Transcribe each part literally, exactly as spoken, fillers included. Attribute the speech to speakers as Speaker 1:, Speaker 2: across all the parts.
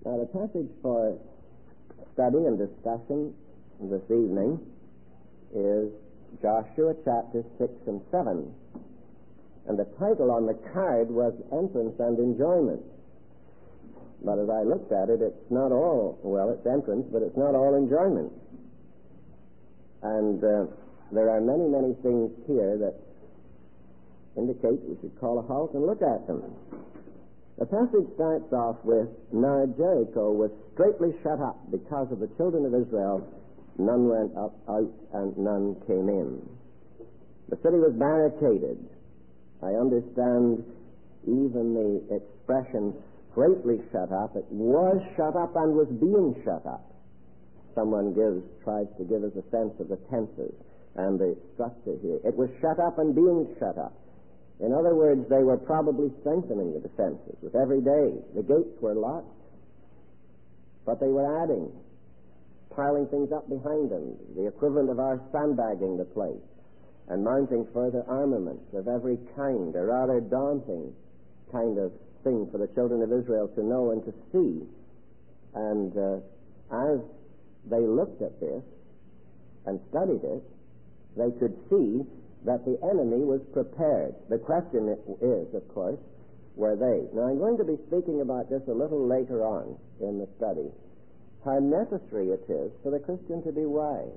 Speaker 1: Now, the passage for study and discussion this evening is Joshua chapters six and seven. And the title on the card was Entrance and Enjoyment. But as I looked at it, it's not all, well, it's entrance, but it's not all enjoyment. And uh, there are many, many things here that indicate we should call a halt and look at them. The passage starts off with, Now Jericho was straitly shut up because of the children of Israel. None went up out and none came in. The city was barricaded. I understand even the expression straitly shut up. It was shut up and was being shut up. Someone gives, tries to give us a sense of the tenses and the structure here. It was shut up and being shut up. In other words, they were probably strengthening the defenses with every day. The gates were locked, but they were adding, piling things up behind them, the equivalent of our sandbagging the place, and mounting further armaments of every kind, a rather daunting kind of thing for the children of Israel to know and to see. And uh, as they looked at this and studied it, they could see that the enemy was prepared. The question is, of course, were they? Now, I'm going to be speaking about this a little later on in the study, how necessary it is for the Christian to be wise,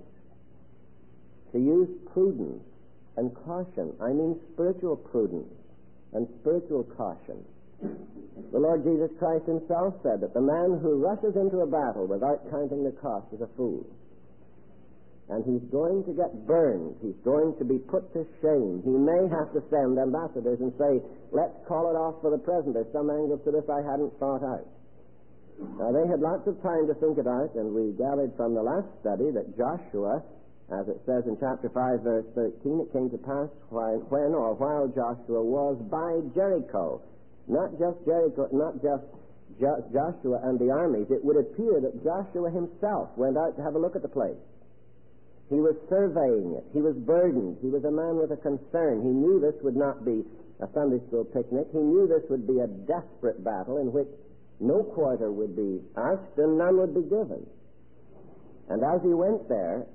Speaker 1: to use prudence and caution. I mean spiritual prudence and spiritual caution. The Lord Jesus Christ himself said that the man who rushes into a battle without counting the cost is a fool. And he's going to get burned. He's going to be put to shame. He may have to send ambassadors and say, let's call it off for the present. There's some angles to this I hadn't thought out. Now, they had lots of time to think it out, and we gathered from the last study that Joshua, as it says in chapter five, verse thirteen, it came to pass when, when or while Joshua was by Jericho. Not just Jericho, not just jo- Joshua and the armies. It would appear that Joshua himself went out to have a look at the place. He was surveying it. He was burdened. He was a man with a concern. He knew this would not be a Sunday school picnic. He knew this would be a desperate battle in which no quarter would be asked and none would be given. And as he went there,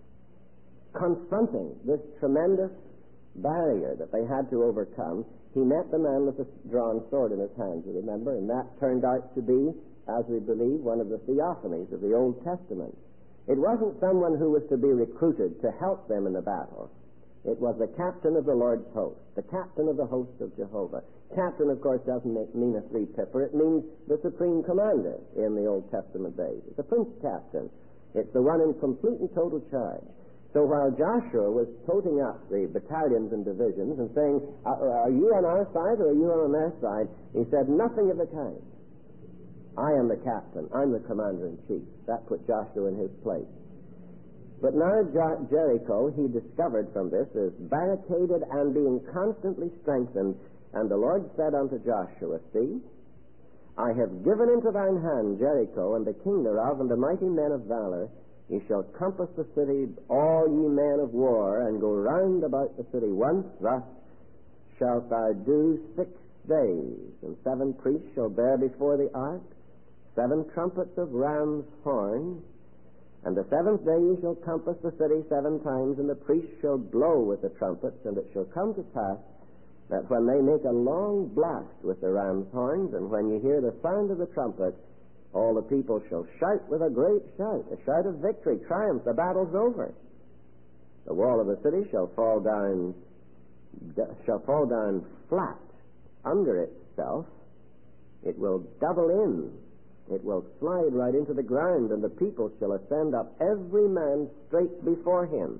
Speaker 1: confronting this tremendous barrier that they had to overcome, he met the man with the drawn sword in his hand, you remember, and that turned out to be, as we believe, one of the theophanies of the Old Testament. It wasn't someone who was to be recruited to help them in the battle. It was the captain of the Lord's host, the captain of the host of Jehovah. Captain, of course, doesn't mean a three-pipper. It means the supreme commander in the Old Testament days. It's a prince captain. It's the one in complete and total charge. So while Joshua was toting up the battalions and divisions and saying, are you on our side or are you on their side? He said nothing of the kind. I am the captain. I'm the commander-in-chief. That put Joshua in his place. But now Jer- Jericho, he discovered from this, is barricaded and being constantly strengthened. And the Lord said unto Joshua, See, I have given into thine hand Jericho and the king thereof and the mighty men of valor. Ye shall compass the city, all ye men of war, and go round about the city once. Thus shalt thou do six days. And seven priests shall bear before the ark seven trumpets of ram's horn, and the seventh day ye shall compass the city seven times, and the priests shall blow with the trumpets, and it shall come to pass that when they make a long blast with the ram's horns, and when you hear the sound of the trumpet, all the people shall shout with a great shout, a shout of victory, triumph, the battle's over. The wall of the city shall fall down, shall fall down flat under itself. It will double in. It will slide right into the ground, and the people shall ascend up, every man straight before him.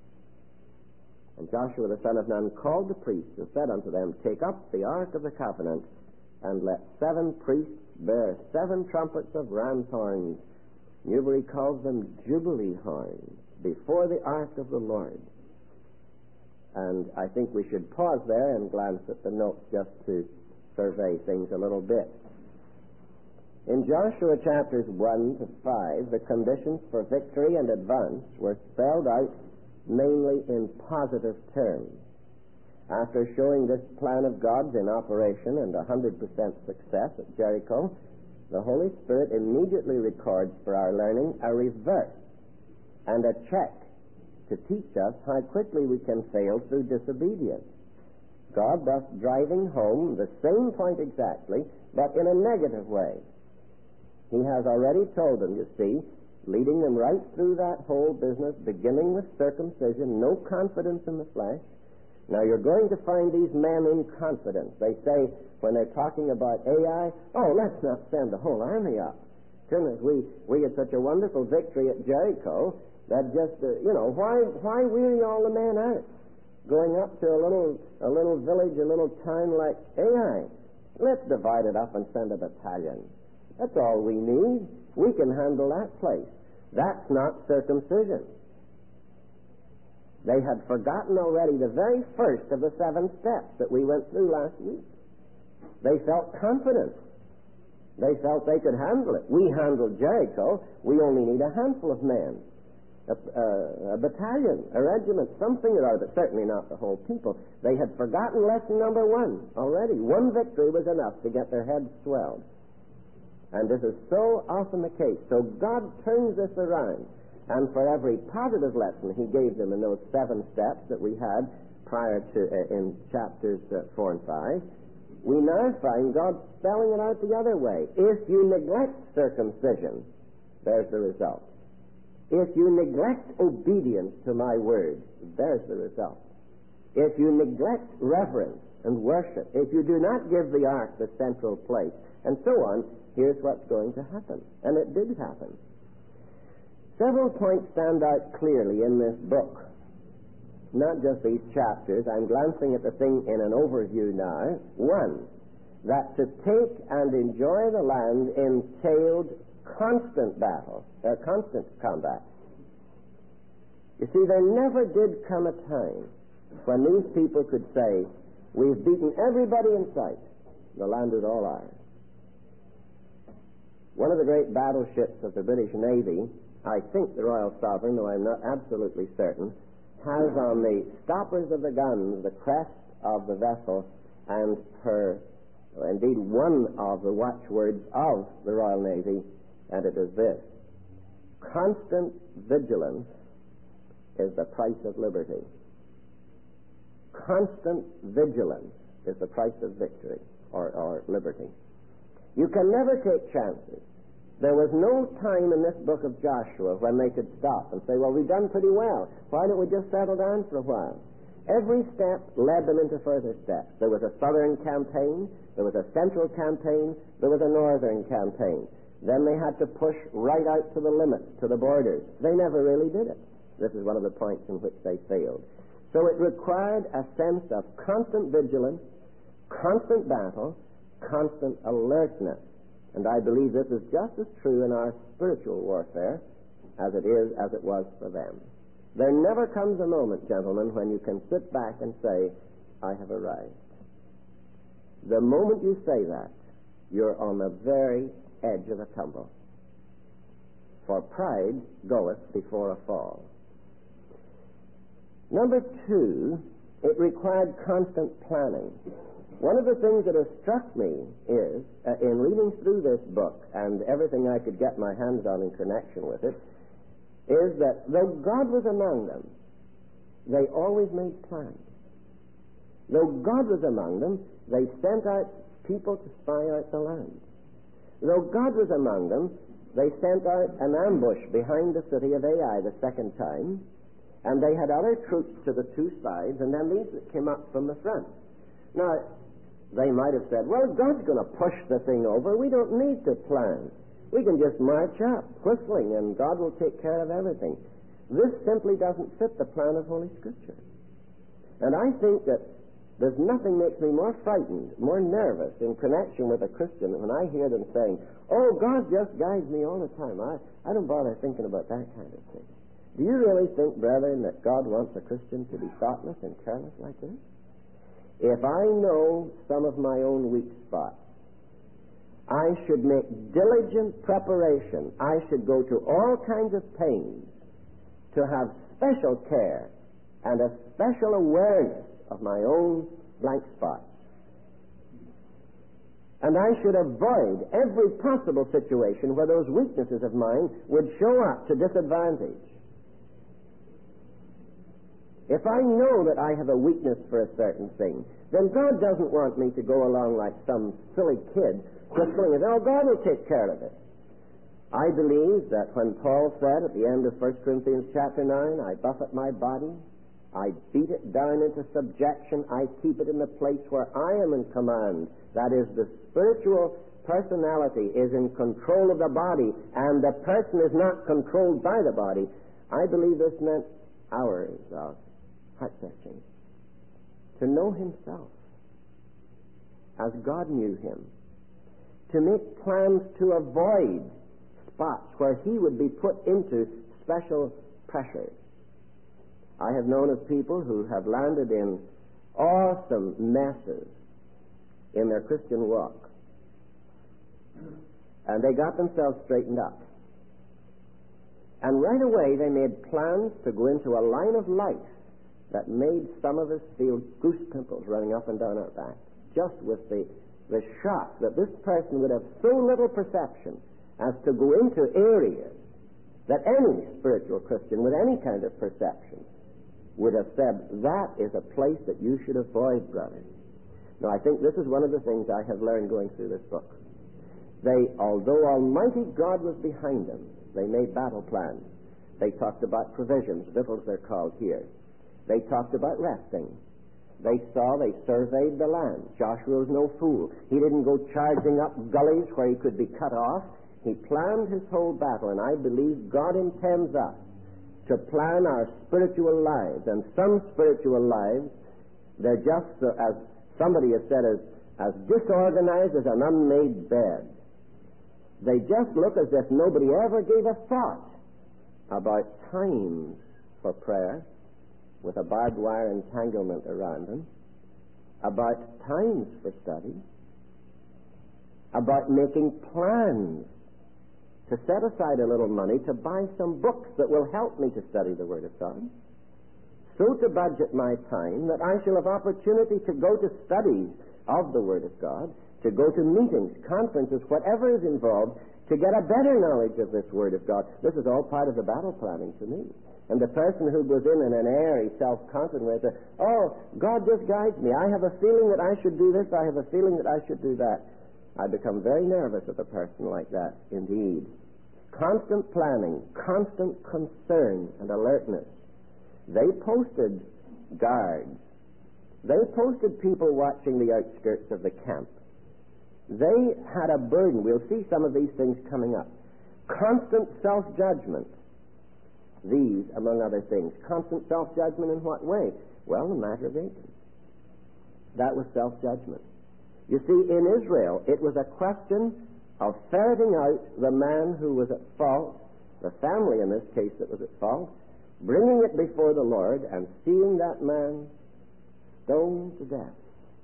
Speaker 1: And Joshua the son of Nun called the priests and said unto them, Take up the ark of the covenant, and let seven priests bear seven trumpets of ram's horns. Newbury calls them jubilee horns, before the ark of the Lord. And I think we should pause there and glance at the notes just to survey things a little bit. In Joshua chapters one to five, the conditions for victory and advance were spelled out mainly in positive terms. After showing this plan of God's in operation and one hundred percent success at Jericho, the Holy Spirit immediately records for our learning a reverse and a check to teach us how quickly we can fail through disobedience. God thus driving home the same point exactly, but in a negative way. He has already told them, you see, leading them right through that whole business, beginning with circumcision, no confidence in the flesh. Now, you're going to find these men in confidence. They say, when they're talking about Ai, oh, let's not send the whole army up. Goodness, we, we had such a wonderful victory at Jericho that just, uh, you know, why why weary all the men out? Going up to a little a little village, a little town like Ai. Let's divide it up and send a battalion. That's all we need. We can handle that place. That's not circumcision. They had forgotten already the very first of the seven steps that we went through last week. They felt confident. They felt they could handle it. We handled Jericho. We only need a handful of men. A, a, a battalion, a regiment, something or other, but certainly not the whole people. They had forgotten lesson number one already. One victory was enough to get their heads swelled. And this is so often the case. So God turns this around. And for every positive lesson he gave them in those seven steps that we had prior to, uh, in chapters uh, four and five, we now find God spelling it out the other way. If you neglect circumcision, there's the result. If you neglect obedience to my word, there's the result. If you neglect reverence and worship, if you do not give the ark the central place, and so on, here's what's going to happen. And it did happen. Several points stand out clearly in this book. Not just these chapters. I'm glancing at the thing in an overview now. One, that to take and enjoy the land entailed constant battle, uh, constant combat. You see, there never did come a time when these people could say, we've beaten everybody in sight. The land is all ours. One of the great battleships of the British Navy, I think the Royal Sovereign, though I'm not absolutely certain, has on the stoppers of the guns the crest of the vessel and her, or indeed one of the watchwords of the Royal Navy, and it is this: constant vigilance is the price of liberty. Constant vigilance is the price of victory, or, or liberty. You can never take chances. There was no time in this book of Joshua when they could stop and say, well, we've done pretty well. Why don't we just settle down for a while? Every step led them into further steps. There was a southern campaign, there was a central campaign, there was a northern campaign. Then they had to push right out to the limits, to the borders. They never really did it. This is one of the points in which they failed. So it required a sense of constant vigilance, constant battle, constant alertness. And I believe this is just as true in our spiritual warfare as it is, as it was for them. There never comes a moment, gentlemen, when you can sit back and say, I have arrived. The moment you say that, you're on the very edge of a tumble. For pride goeth before a fall. Number two, it required constant planning. One of the things that has struck me is, uh, in reading through this book and everything I could get my hands on in connection with it, is that though God was among them, they always made plans. Though God was among them, they sent out people to spy out the land. Though God was among them, they sent out an ambush behind the city of Ai the second time, and they had other troops to the two sides, and then these that came up from the front. Now, they might have said, well, God's going to push the thing over. We don't need to plan. We can just march up, whistling, and God will take care of everything. This simply doesn't fit the plan of Holy Scripture. And I think that there's nothing makes me more frightened, more nervous in connection with a Christian when I hear them saying, oh, God just guides me all the time. I, I don't bother thinking about that kind of thing. Do you really think, brethren, that God wants a Christian to be thoughtless and careless like this? If I know some of my own weak spots, I should make diligent preparation. I should go to all kinds of pains to have special care and a special awareness of my own blank spots. And I should avoid every possible situation where those weaknesses of mine would show up to disadvantage. If I know that I have a weakness for a certain thing, then God doesn't want me to go along like some silly kid just going, oh, God will take care of it. I believe that when Paul said at the end of First Corinthians chapter nine, I buffet my body, I beat it down into subjection, I keep it in the place where I am in command. That is, the spiritual personality is in control of the body, and the person is not controlled by the body. I believe this meant hours of heart searching. To know himself as God knew him. To make plans to avoid spots where he would be put into special pressures. I have known of people who have landed in awesome messes in their Christian walk. And they got themselves straightened up. And right away they made plans to go into a line of life that made some of us feel goose pimples running up and down our back, just with the, the shock that this person would have so little perception as to go into areas that any spiritual Christian with any kind of perception would have said, that is a place that you should avoid, brother. Now, I think this is one of the things I have learned going through this book. They, although Almighty God was behind them, they made battle plans. They talked about provisions, victuals they're called here. They talked about resting. They saw, they surveyed the land. Joshua was no fool. He didn't go charging up gullies where he could be cut off. He planned his whole battle, and I believe God intends us to plan our spiritual lives. And some spiritual lives, they're just, uh, as somebody has said, as, as disorganized as an unmade bed. They just look as if nobody ever gave a thought about times for prayer, with a barbed wire entanglement around them, about times for study, about making plans to set aside a little money to buy some books that will help me to study the Word of God, so to budget my time that I shall have opportunity to go to studies of the Word of God, to go to meetings, conferences, whatever is involved, to get a better knowledge of this Word of God. This is all part of the battle planning to me. And the person who goes in in an airy, self-confident way says, oh, God just guides me. I have a feeling that I should do this. I have a feeling that I should do that. I become very nervous of a person like that, indeed. Constant planning, constant concern and alertness. They posted guards. They posted people watching the outskirts of the camp. They had a burden. We'll see some of these things coming up. Constant self-judgment. These, among other things. Constant self-judgment in what way? Well, the matter of Achan. That was self-judgment. You see, in Israel, it was a question of ferreting out the man who was at fault, the family in this case that was at fault, bringing it before the Lord and seeing that man stoned to death,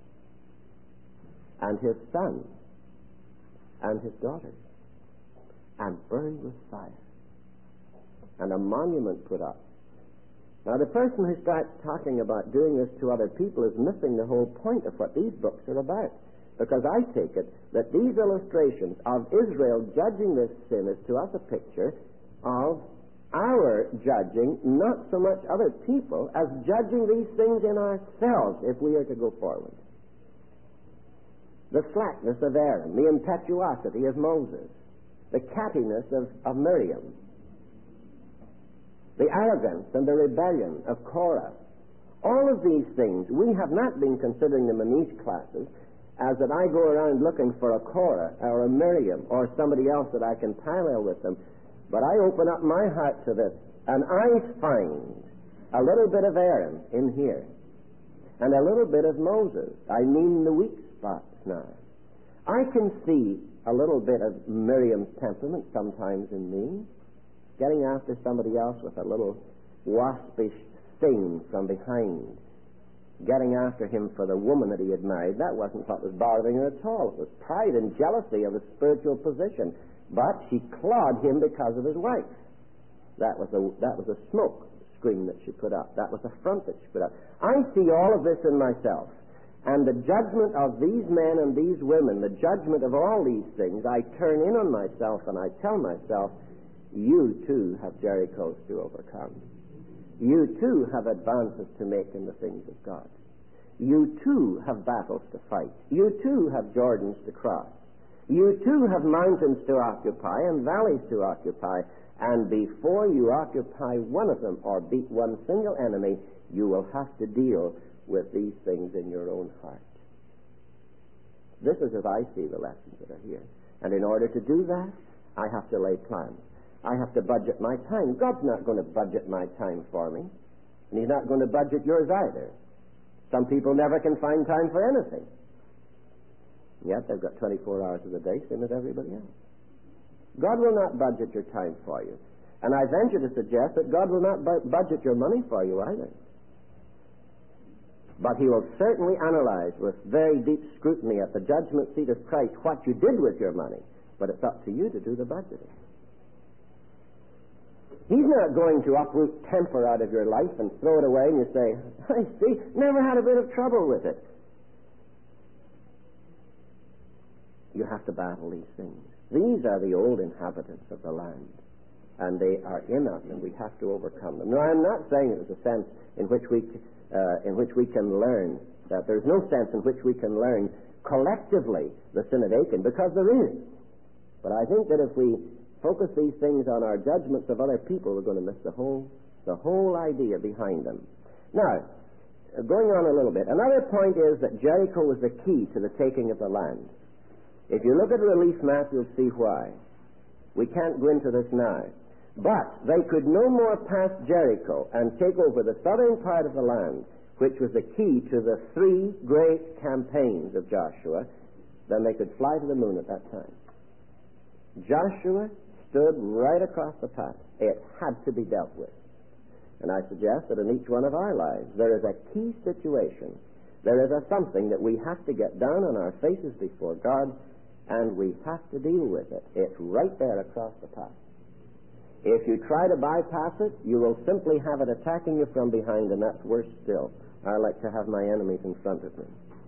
Speaker 1: and his son and his daughters, and burned with fire, and a monument put up. Now, the person who starts talking about doing this to other people is missing the whole point of what these books are about. Because I take it that these illustrations of Israel judging this sin is to us a picture of our judging, not so much other people, as judging these things in ourselves if we are to go forward. The slackness of Aaron, the impetuosity of Moses, the cattiness of, of Miriam, the arrogance and the rebellion of Korah. All of these things, we have not been considering them in these classes as that I go around looking for a Korah or a Miriam or somebody else that I can parallel with them. But I open up my heart to this, and I find a little bit of Aaron in here and a little bit of Moses. I mean the weak spots now. I can see a little bit of Miriam's temperament sometimes in me, getting after somebody else with a little waspish sting from behind, getting after him for the woman that he had married. That wasn't what was bothering her at all. It was pride and jealousy of his spiritual position. But she clawed him because of his wife. That was a, that was a smoke screen that she put up. That was a front that she put up. I see all of this in myself. And the judgment of these men and these women, the judgment of all these things, I turn in on myself and I tell myself, you too have Jerichos to overcome. You too have advances to make in the things of God. You too have battles to fight. You too have Jordans to cross. You too have mountains to occupy and valleys to occupy. And before you occupy one of them or beat one single enemy, you will have to deal with these things in your own heart. This is as I see the lessons that are here. And in order to do that, I have to lay plans. I have to budget my time. God's not going to budget my time for me. And He's not going to budget yours either. Some people never can find time for anything. Yet they've got twenty-four hours of the day, same as everybody else. God will not budget your time for you. And I venture to suggest that God will not bu- budget your money for you either. But He will certainly analyze with very deep scrutiny at the judgment seat of Christ what you did with your money. But it's up to you to do the budgeting. He's not going to uproot temper out of your life and throw it away and you say, I see, never had a bit of trouble with it. You have to battle these things. These are the old inhabitants of the land. And they are in us, and we have to overcome them. Now, I'm not saying there's a sense in which we uh, in which we can learn, that there's no sense in which we can learn collectively the sin of Achan, because there is. But I think that if we focus these things on our judgments of other people, we're going to miss the whole the whole idea behind them. Now, going on a little bit, another point is that Jericho was the key to the taking of the land. If you look at a relief map, you'll see why. We can't go into this now. But they could no more pass Jericho and take over the southern part of the land, which was the key to the three great campaigns of Joshua, than they could fly to the moon at that time. Joshua stood right across the path. It had to be dealt with. And I suggest that in each one of our lives there is a key situation. There is a something that we have to get down on our faces before God, and we have to deal with it. It's right there across the path. If you try to bypass it, you will simply have it attacking you from behind, and that's worse still. I like to have my enemies in front of me.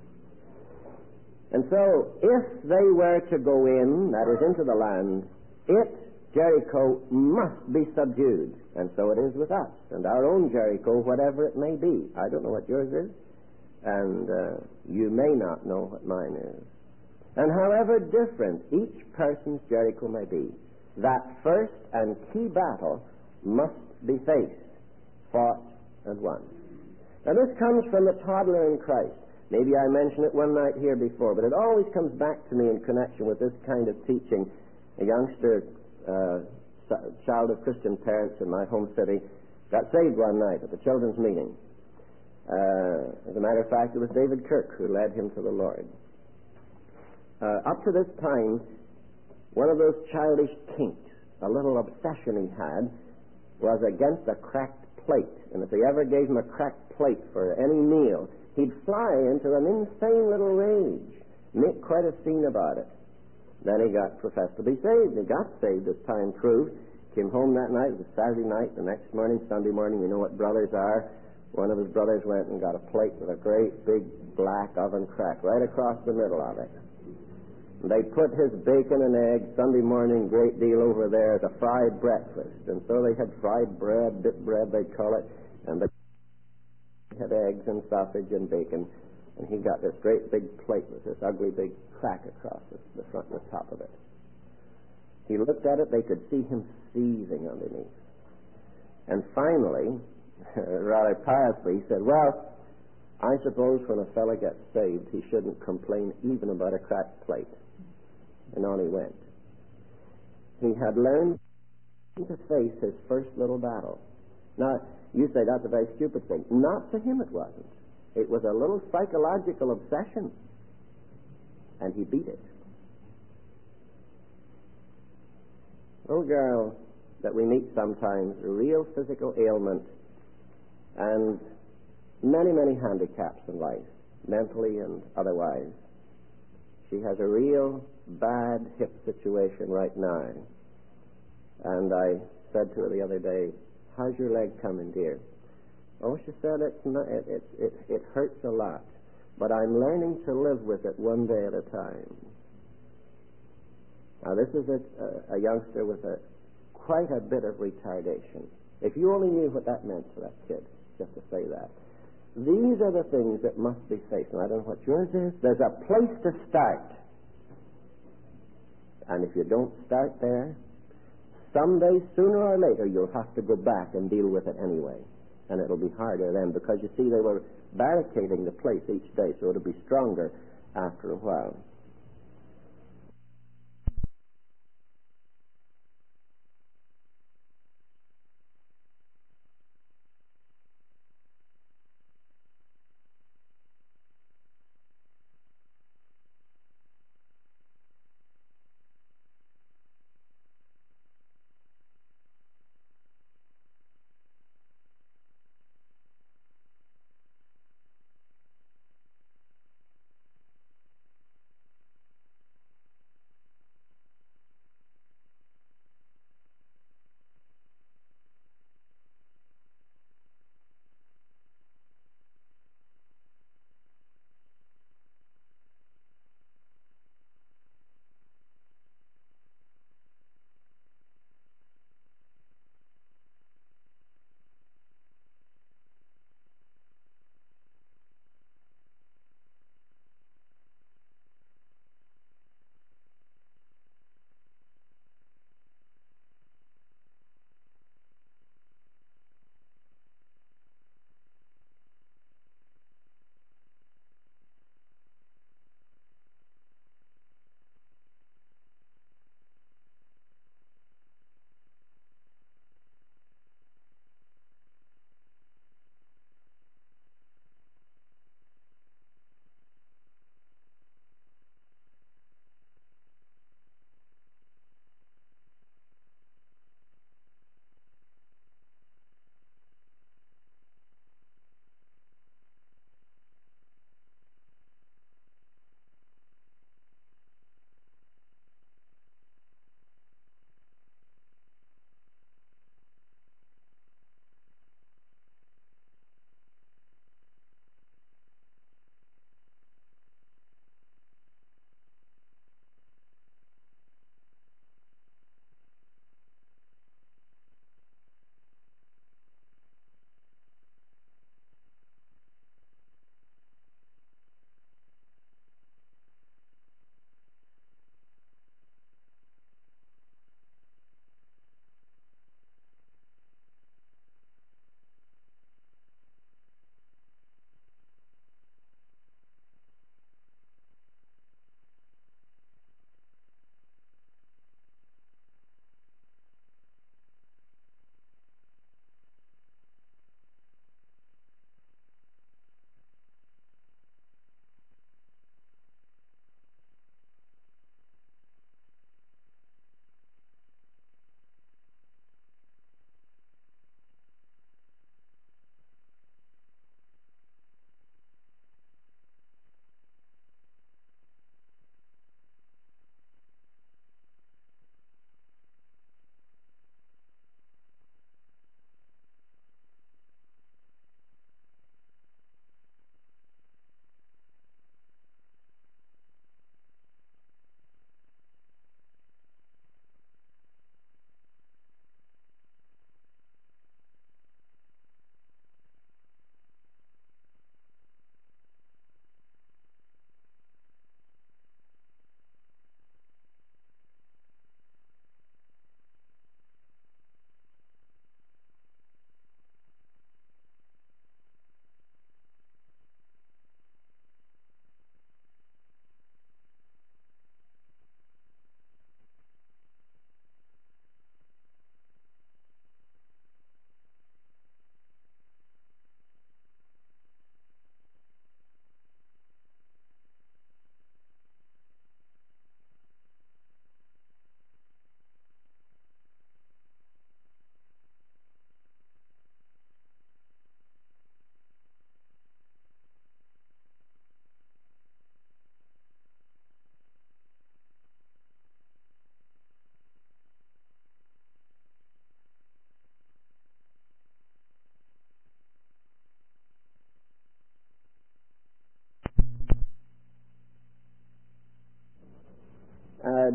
Speaker 1: And so, if they were to go in, that is, into the land, it, Jericho, must be subdued. And so it is with us, and our own Jericho, whatever it may be. I don't know what yours is, and uh, you may not know what mine is. And however different each person's Jericho may be, that first and key battle must be faced, fought, and won. Now this comes from the toddler in Christ. Maybe I mentioned it one night here before, but it always comes back to me in connection with this kind of teaching. A youngster, uh, child of Christian parents in my home city, got saved one night at the children's meeting. Uh, as a matter of fact, it was David Kirk who led him to the Lord. Uh, up to this time, one of those childish kinks, a little obsession he had, was against a cracked plate. And if they ever gave him a cracked plate for any meal, he'd fly into an insane little rage, make quite a scene about it. Then he got professed to be saved. He got saved, as time proved. Came home that night. It was Saturday night. The next morning, Sunday morning, you know what brothers are. One of his brothers went and got a plate with a great big black oven crack right across the middle of it. They put his bacon and eggs Sunday morning, great deal over there, as a fried breakfast. And so they had fried bread, dip bread they call it, and they had eggs and sausage and bacon. And he got this great big plate with this ugly big crack across the, the front and the top of it. He looked at it, they could see him seething underneath. And finally, rather piously, he said, well, I suppose when a fellow gets saved, he shouldn't complain even about a cracked plate. And on he went. He had learned to face his first little battle. Now, you say that's a very stupid thing. Not to him it wasn't. It was a little psychological obsession. And he beat it. Little girl that we meet sometimes, a real physical ailment, and many, many handicaps in life, mentally and otherwise. She has a real bad hip situation right now. And I said to her the other day, how's your leg coming, dear? Oh, she said, it's not, it, it, it, it hurts a lot. but I'm learning to live with it one day at a time. Now, this is a, a, a youngster with a quite a bit of retardation. If you only knew what that meant to that kid, just to say that. These are the things that must be faced. Now, I don't know what yours is. There's a place to start. And if you don't start there, someday, sooner or later, you'll have to go back and deal with it anyway. And it'll be harder then, because, you see, they were barricading the place each day, so it'll be stronger after a while.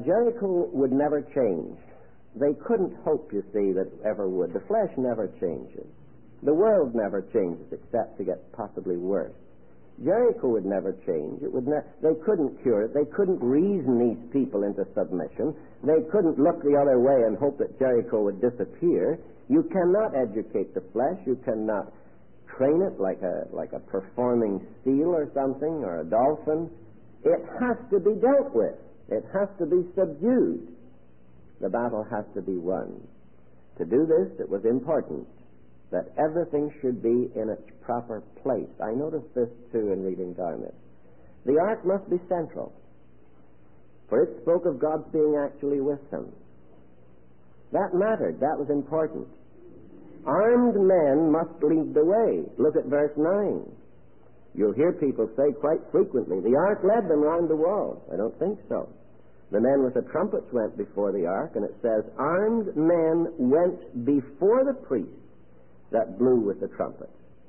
Speaker 1: Jericho would never change. They couldn't hope, you see, that it ever would. The flesh never changes. The world never changes except to get possibly worse. Jericho would never change. It would ne- they couldn't cure it. They couldn't reason these people into submission. They couldn't look the other way and hope that Jericho would disappear. You cannot educate the flesh. You cannot train it like a like a performing seal or something, or a dolphin. It has to be dealt with. It has to be subdued. The battle has to be won. To do this, it was important that everything should be in its proper place. I noticed this, too, in reading down this. The ark must be central, for it spoke of God's being actually with them. That mattered. That was important. Armed men must lead the way. Look at verse nine. You'll hear people say quite frequently, the ark led them round the walls. I don't think so. The men with the trumpets went before the ark, and it says, armed men went before the priests that blew with the trumpets.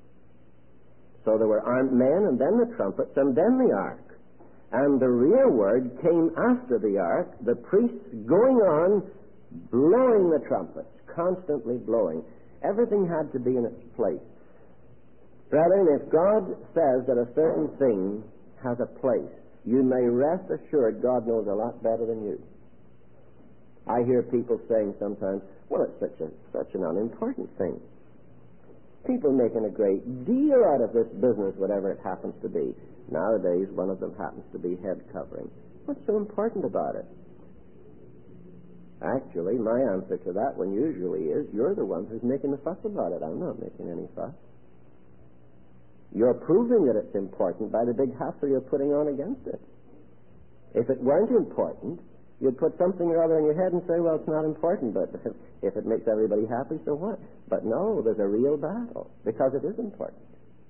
Speaker 1: So there were armed men, and then the trumpets, and then the ark. And the rearward came after the ark, the priests going on, blowing the trumpets, constantly blowing. Everything had to be in its place. Brethren, if God says that a certain thing has a place, you may rest assured God knows a lot better than you. I hear people saying sometimes, well, it's such a such an unimportant thing. People making a great deal out of this business, whatever it happens to be. Nowadays, one of them happens to be head covering. What's so important about it? Actually, my answer to that one usually is, you're the one who's making the fuss about it. I'm not making any fuss. You're proving that it's important by the big hassle you're putting on against it. If it weren't important, you'd put something or other in your head and say, well, it's not important, but if it makes everybody happy, so what? But no, there's a real battle, because it is important.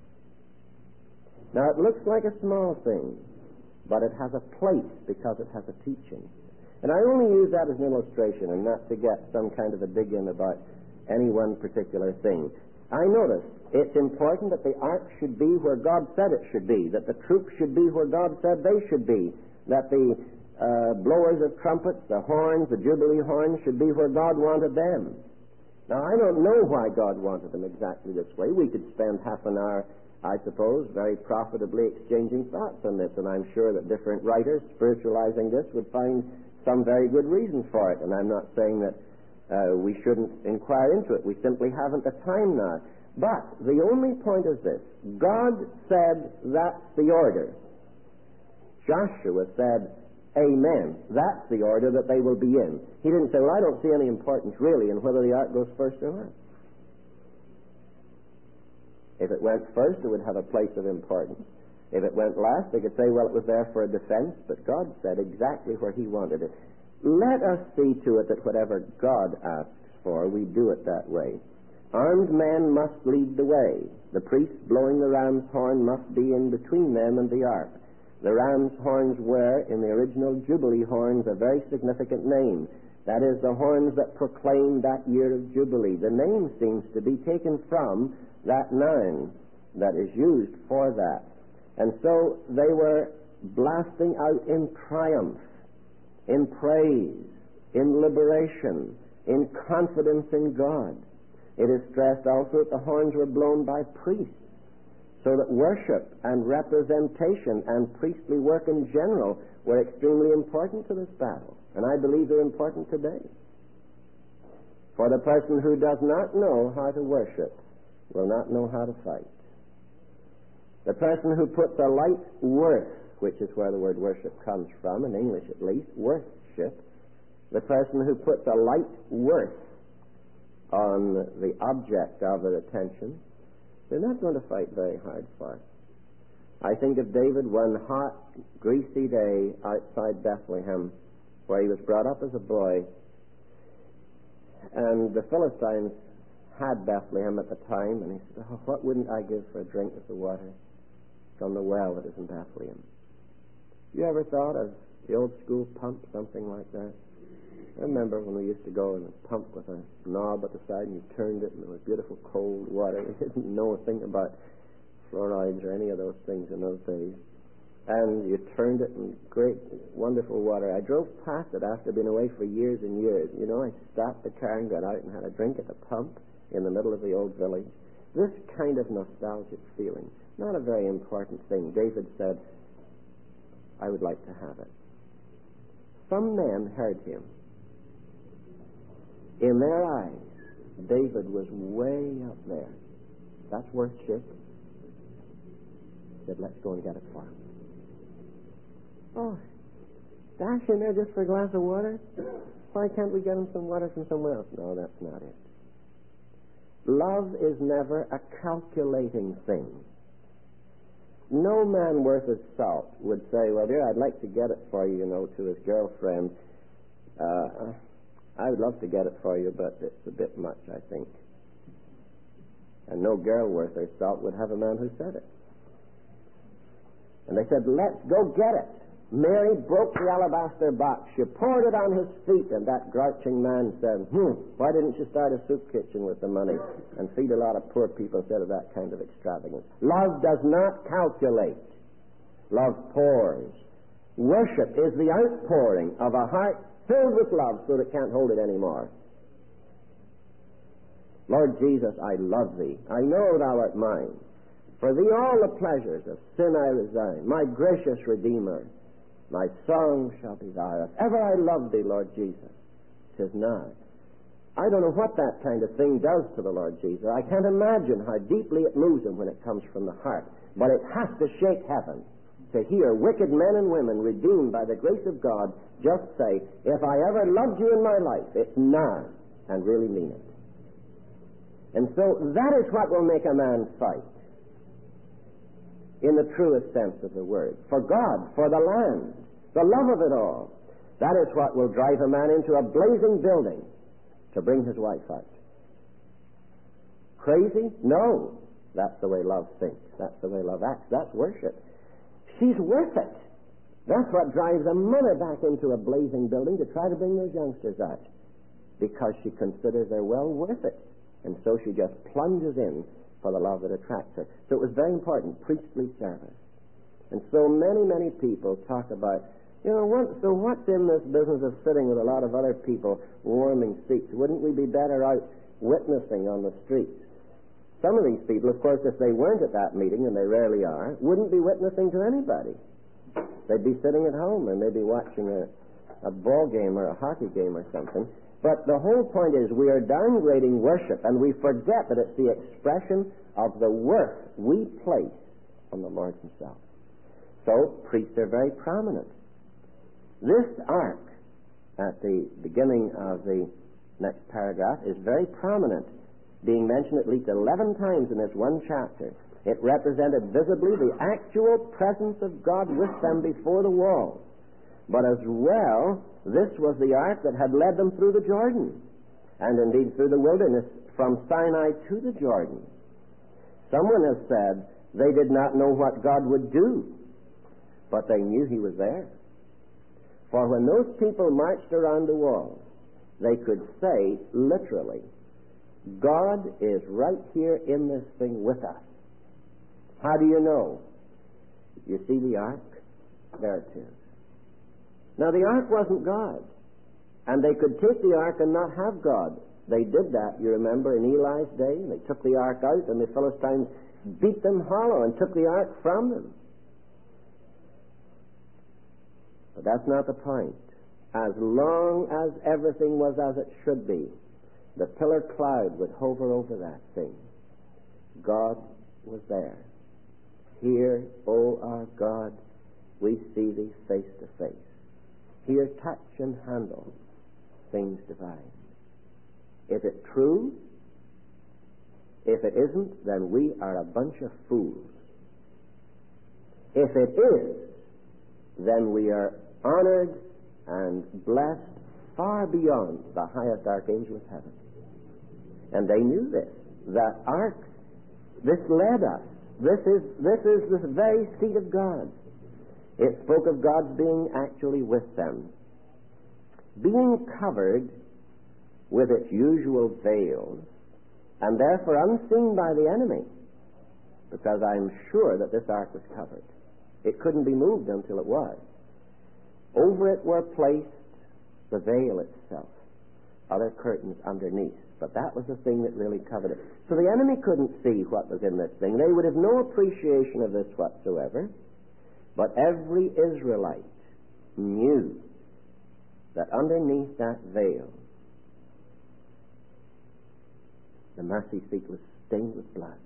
Speaker 1: Now, it looks like a small thing, but it has a place because it has a teaching. And I only use that as an illustration and not to get some kind of a dig-in about any one particular thing. I notice it's important that the ark should be where God said it should be, that the troops should be where God said they should be, that the uh, blowers of trumpets, the horns, the jubilee horns should be where God wanted them. Now, I don't know why God wanted them exactly this way. We could spend half an hour, I suppose, very profitably exchanging thoughts on this, and I'm sure that different writers spiritualizing this would find some very good reason for it, and I'm not saying that Uh, we shouldn't inquire into it. We simply haven't the time now. But the only point is this. God said that's the order. Joshua said, amen. That's the order that they will be in. He didn't say, well, I don't see any importance really in whether the ark goes first or not. If it went first, it would have a place of importance. If it went last, they could say, well, it was there for a defense, but God said exactly where he wanted it. Let us see to it that whatever God asks for, we do it that way. Armed men must lead the way. The priests blowing the ram's horn must be in between them and the ark. The ram's horns were, in the original Jubilee horns, a very significant name. That is, the horns that proclaimed that year of Jubilee. The name seems to be taken from that noun that is used for that. And so they were blasting out in triumph, in praise, in liberation, in confidence in God. It is stressed also that the horns were blown by priests, so that worship and representation and priestly work in general were extremely important to this battle. And I believe they're important today. For the person who does not know how to worship will not know how to fight. The person who puts a light worth, which is where the word worship comes from, in English at least, worship, the person who puts a light worth on the object of their attention, they're not going to fight very hard for it. I think of David one hot, greasy day outside Bethlehem, where he was brought up as a boy, and the Philistines had Bethlehem at the time, and he said, oh, what wouldn't I give for a drink of the water from the well that is in Bethlehem? You ever thought of the old school pump, something like that? I remember when we used to go and pump with a knob at the side, and you turned it, and there was beautiful cold water. We didn't know a thing about fluorides or any of those things in those days. and you turned it in great, wonderful water. I drove past it after being away for years and years. You know, I stopped the car and got out and had a drink at the pump in the middle of the old village. This kind of nostalgic feeling, not a very important thing. David said, I would like to have it. Some men heard him. In their eyes, David was way up there. That's worship. Said, let's go and get it for him. Oh, dash in there just for a glass of water? Why can't we get him some water from somewhere else? No, that's not it. Love is never a calculating thing. No man worth his salt would say, well, dear, I'd like to get it for you, you know, to his girlfriend. Uh, I would love to get it for you, but it's a bit much, I think. And no girl worth her salt would have a man who said it. And they said, let's go get it. Mary broke the alabaster box. She poured it on his feet, and that grouching man said, hmm, why didn't you start a soup kitchen with the money and feed a lot of poor people instead of that kind of extravagance? Love does not calculate. Love pours. Worship is the outpouring of a heart filled with love so that it can't hold it anymore. Lord Jesus, I love thee. I know thou art mine. For thee all the pleasures of sin I resign. My gracious Redeemer, my song shall be thou. If ever I loved thee, Lord Jesus, 'tis now. I don't know what that kind of thing does to the Lord Jesus. I can't imagine how deeply it moves him when it comes from the heart. But it has to shake heaven to hear wicked men and women redeemed by the grace of God just say, if I ever loved you in my life, it's now, and really mean it. And so that is what will make a man fight in the truest sense of the word. For God, for the land, the love of it all. That is what will drive a man into a blazing building to bring his wife out. Crazy? No. That's the way love thinks. That's the way love acts. That's worship. She's worth it. That's what drives a mother back into a blazing building to try to bring those youngsters out, because she considers they're well worth it. And so she just plunges in for the love that attracts her. So it was very important, priestly service. And so many, many people talk about, you know, what, so what's in this business of sitting with a lot of other people warming seats? Wouldn't we be better out witnessing on the streets? Some of these people, of course, if they weren't at that meeting, and they rarely are, wouldn't be witnessing to anybody. They'd be sitting at home, or maybe watching a, a ball game or a hockey game or something. But the whole point is we are downgrading worship, and we forget that it's the expression of the worth we place on the Lord himself. So priests are very prominent. This ark, at the beginning of the next paragraph, is very prominent, being mentioned at least eleven times in this one chapter. It represented visibly the actual presence of God with them before the wall. But as well, this was the ark that had led them through the Jordan, and indeed through the wilderness from Sinai to the Jordan. Someone has said they did not know what God would do, but they knew he was there. For when those people marched around the walls, they could say, literally, God is right here in this thing with us. How do you know? You see the ark? There it is. Now, the ark wasn't God, and they could take the ark and not have God. They did that, you remember, in Eli's day. They took the ark out, and the Philistines beat them hollow and took the ark from them. But that's not the point. As long as everything was as it should be, the pillar cloud would hover over that thing. God was there. Here, O our God, we see thee face to face. Here, touch and handle things divine. Is it true? If it isn't, then we are a bunch of fools. If it is, then we are honored and blessed far beyond the highest archangel of heaven. And they knew this. That ark, this led us. This is, this is the very seat of God. It spoke of God's being actually with them. Being covered with its usual veils, and therefore unseen by the enemy, because I'm sure that this ark was covered. It couldn't be moved until it was. Over it were placed the veil itself, other curtains underneath. But that was the thing that really covered it. So the enemy couldn't see what was in this thing. They would have no appreciation of this whatsoever. But every Israelite knew that underneath that veil, the mercy seat was stained with blood.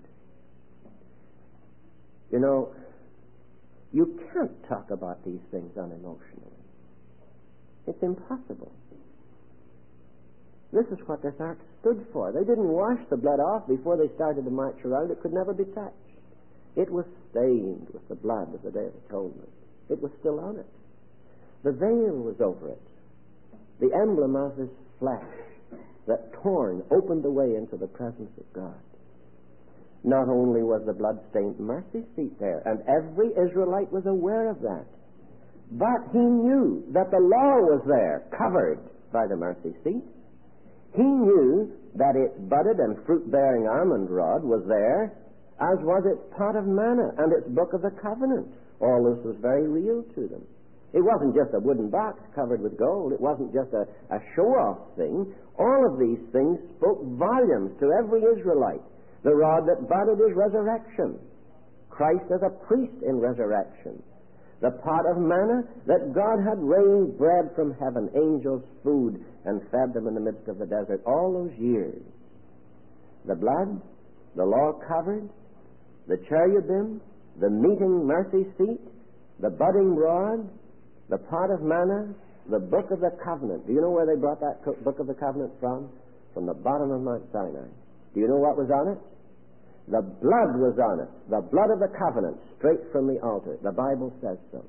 Speaker 1: You know, you can't talk about these things unemotionally. It's impossible. This is what this ark stood for. They didn't wash the blood off before they started to march around. It could never be touched. It was stained with the blood of the Day of Atonement. It was still on it. The veil was over it. The emblem of his flesh that torn opened the way into the presence of God. Not only was the blood-stained mercy seat there, and every Israelite was aware of that, but he knew that the law was there, covered by the mercy seat. He knew that its budded and fruit-bearing almond rod was there, as was its pot of manna and its book of the covenant. All this was very real to them. It wasn't just a wooden box covered with gold. It wasn't just a, a show-off thing. All of these things spoke volumes to every Israelite. The rod that budded is resurrection. Christ as a priest in resurrection. The pot of manna that God had rained bread from heaven, angels' food, and fed them in the midst of the desert all those years. The blood, the law covered, the cherubim, the meeting mercy seat, the budding rod, the pot of manna, the book of the covenant. Do you know where they brought that co- book of the covenant from? From the bottom of Mount Sinai. Do you know what was on it? The blood was on it. The blood of the covenant, straight from the altar. The Bible says so.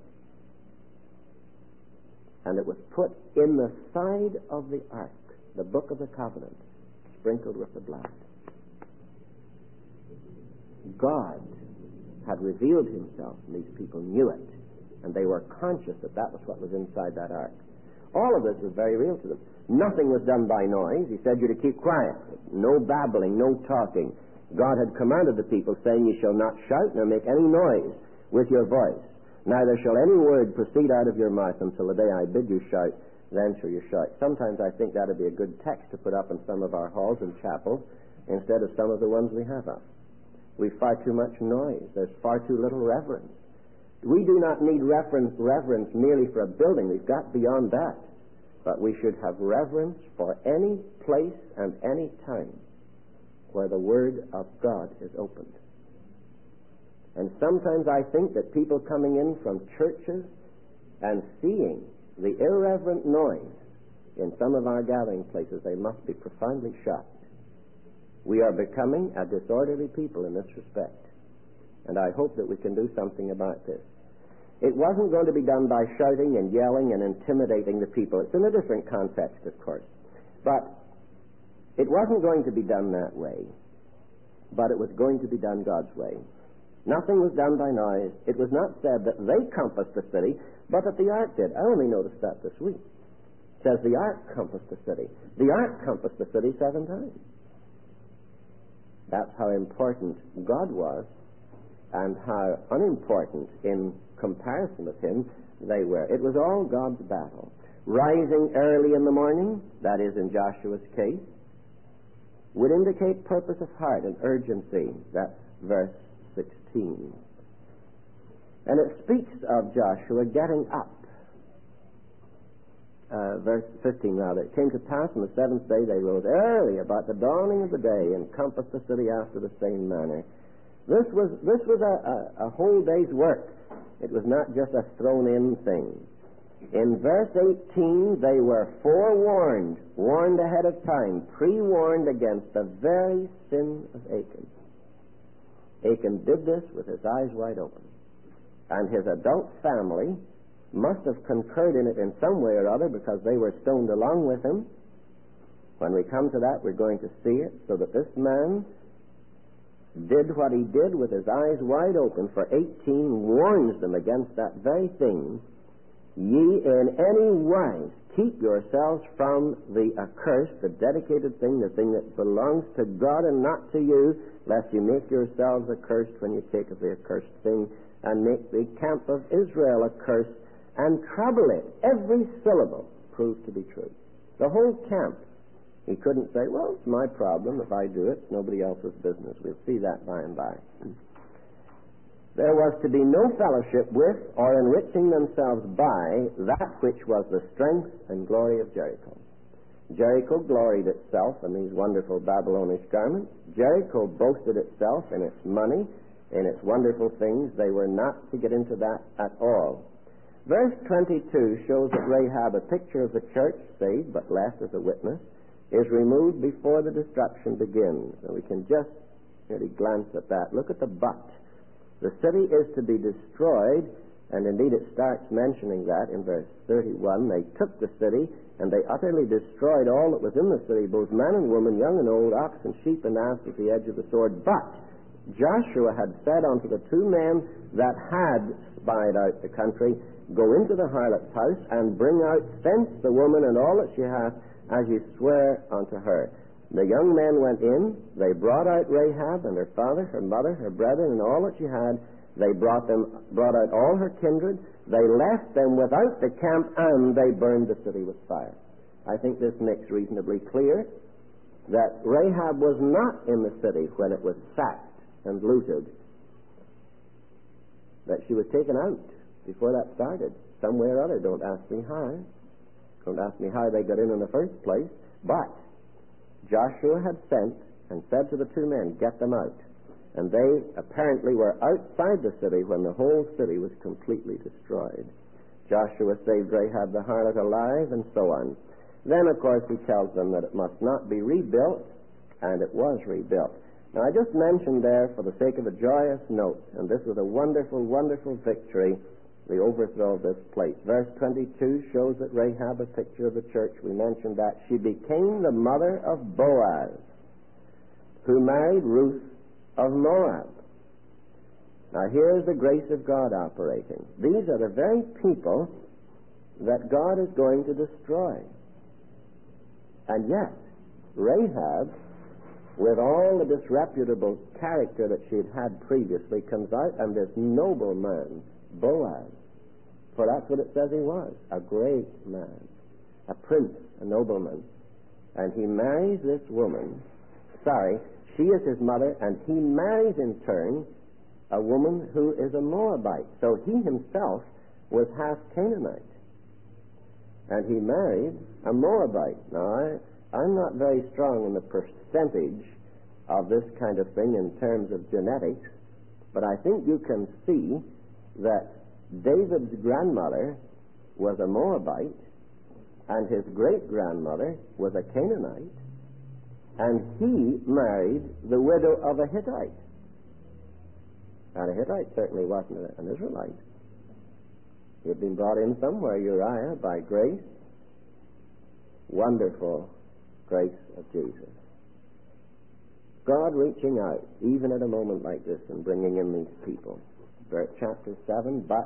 Speaker 1: And it was put in the side of the ark, the book of the covenant, sprinkled with the blood. God had revealed himself, and these people knew it. And they were conscious that that was what was inside that ark. All of this was very real to them. Nothing was done by noise. He said you to keep quiet. No babbling, no talking. God had commanded the people, saying, "You shall not shout nor make any noise with your voice. Neither shall any word proceed out of your mouth until the day I bid you shout, then shall you shout." Sometimes I think that would be a good text to put up in some of our halls and chapels instead of some of the ones we have up. We've far too much noise. There's far too little reverence. We do not need reverence, reverence merely for a building. We've got beyond that. But we should have reverence for any place and any time where the Word of God is opened. And sometimes I think that people coming in from churches and seeing the irreverent noise in some of our gathering places, they must be profoundly shocked. We are becoming a disorderly people in this respect. And I hope that we can do something about this. It wasn't going to be done by shouting and yelling and intimidating the people. It's in a different context, of course. But it wasn't going to be done that way. But it was going to be done God's way. Nothing was done by noise. It was not said that they compassed the city, but that the ark did. I only noticed that this week. It says the ark compassed the city. The ark compassed the city seven times. That's how important God was and how unimportant in comparison with him they were. It was all God's battle. Rising early in the morning, that is in Joshua's case, would indicate purpose of heart and urgency. That's verse sixteen. And it speaks of Joshua getting up. Uh, verse fifteen, rather. It came to pass on the seventh day they rose early about the dawning of the day and compassed the city after the same manner. This was this was a, a, a whole day's work. It was not just a thrown-in thing. In verse eighteen, they were forewarned, warned ahead of time, pre-warned against the very sin of Achan. Achan did this with his eyes wide open. And his adult family must have concurred in it in some way or other because they were stoned along with him. When we come to that, we're going to see it, so that this man did what he did with his eyes wide open for eighteen, warns them against that very thing. Ye in any wise keep yourselves from the accursed, the dedicated thing, the thing that belongs to God and not to you, lest you make yourselves accursed when you take of the accursed thing. and make the camp of Israel a curse and trouble it. Every syllable proved to be true. The whole camp. He couldn't say, well, it's my problem. If I do it, it's nobody else's business. We'll see that by and by. There was to be no fellowship with or enriching themselves by that which was the strength and glory of Jericho. Jericho gloried itself in these wonderful Babylonish garments. Jericho boasted itself in its money, in its wonderful things. They were not to get into that at all. Verse twenty-two shows that Rahab, a picture of the church, saved but left as a witness, is removed before the destruction begins. And we can just really glance at that. Look at the but. The city is to be destroyed, and indeed it starts mentioning that in verse thirty-one. They took the city, and they utterly destroyed all that was in the city, both man and woman, young and old, ox and sheep and ass, with the edge of the sword. But Joshua had said unto the two men that had spied out the country, go into the harlot's house, and bring out thence the woman and all that she hath, as ye swear unto her. The young men went in, they brought out Rahab and her father, her mother, her brethren, and all that she had. They brought them, brought out all her kindred. They left them without the camp, and they burned the city with fire. I think this makes reasonably clear that Rahab was not in the city when it was sacked and looted. That she was taken out before that started, some way or other. Don't ask me how. Don't ask me how they got in in the first place. But Joshua had sent and said to the two men, get them out. And they apparently were outside the city when the whole city was completely destroyed. Joshua saved Rahab the harlot alive, and so on. Then, of course, he tells them that it must not be rebuilt, and it was rebuilt. Now, I just mentioned there, for the sake of a joyous note, and this was a wonderful, wonderful victory, the overthrow of this place. Verse twenty-two shows that Rahab, a picture of the church, we mentioned that. She became the mother of Boaz, who married Ruth of Moab. Now, here's the grace of God operating. These are the very people that God is going to destroy. And yet, Rahab, with all the disreputable character that she had had previously, comes out, and this noble man, Boaz, for that's what it says he was, a great man, a prince, a nobleman, and he marries this woman, sorry, she is his mother, and he marries in turn a woman who is a Moabite. So he himself was half Canaanite. And he married a Moabite. Now, I, I'm not very strong in the percentage of this kind of thing in terms of genetics, but I think you can see that David's grandmother was a Moabite, and his great-grandmother was a Canaanite, and he married the widow of a Hittite. And a Hittite certainly wasn't an Israelite. He had been brought in somewhere, Uriah, by grace. Wonderful grace of Jesus. God reaching out, even at a moment like this, and bringing in these people. Verse chapter seven, but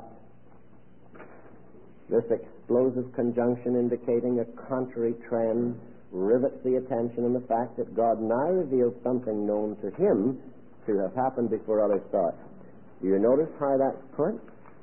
Speaker 1: this explosive conjunction indicating a contrary trend rivets the attention in the fact that God now reveals something known to him to have happened before others saw it. Do you notice how that's put?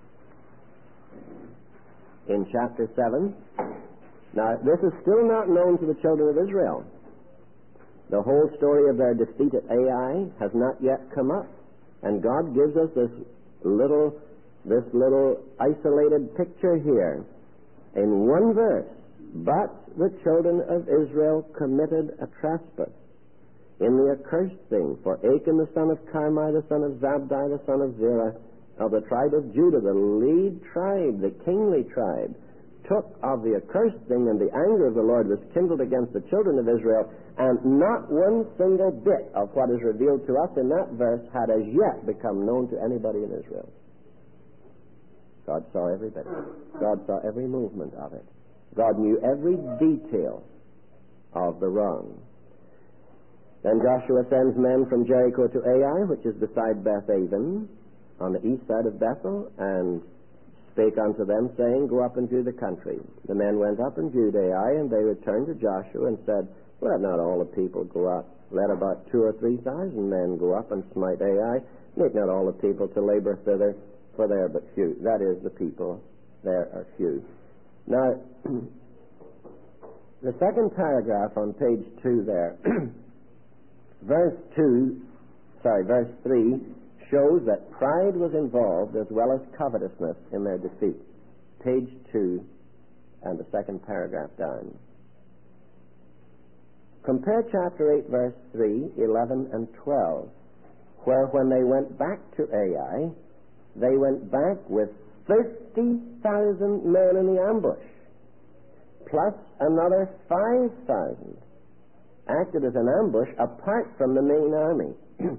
Speaker 1: In chapter seven. Now, this is still not known to the children of Israel. The whole story of their defeat at Ai has not yet come up. And God gives us this little, this little isolated picture here in one verse. But the children of Israel committed a trespass in the accursed thing. For Achan the son of Carmi, the son of Zabdi, the son of Zerah, of the tribe of Judah, the lead tribe, the kingly tribe, took of the accursed thing, and the anger of the Lord was kindled against the children of Israel, and not one single bit of what is revealed to us in that verse had as yet become known to anybody in Israel. God saw every bit. God saw every movement of it. God knew every detail of the wrong. Then Joshua sends men from Jericho to Ai, which is beside Beth-aven, on the east side of Bethel, and spake unto them, saying, go up and view the country. The men went up and viewed Ai, and they returned to Joshua and said, let not all the people go up. Let about two or three thousand men go up and smite Ai. Make not all the people to labor thither. for they are but few. That is, the people there are few. Now, the second paragraph on page two there, verse two, sorry, verse three, shows that pride was involved as well as covetousness in their defeat. Page two and the second paragraph down. Compare chapter eight, verse three, eleven, and twelve, where when they went back to Ai, they went back with thirty thousand men in the ambush, plus another five thousand, acted as an ambush apart from the main army.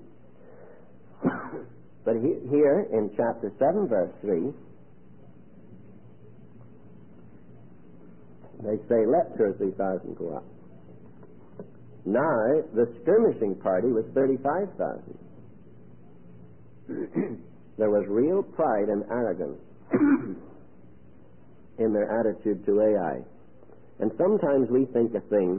Speaker 1: But he, here in chapter seven, verse three, they say, let two or three thousand go up. Now, the skirmishing party was thirty-five thousand. There was real pride and arrogance in their attitude to Ai. And sometimes we think a thing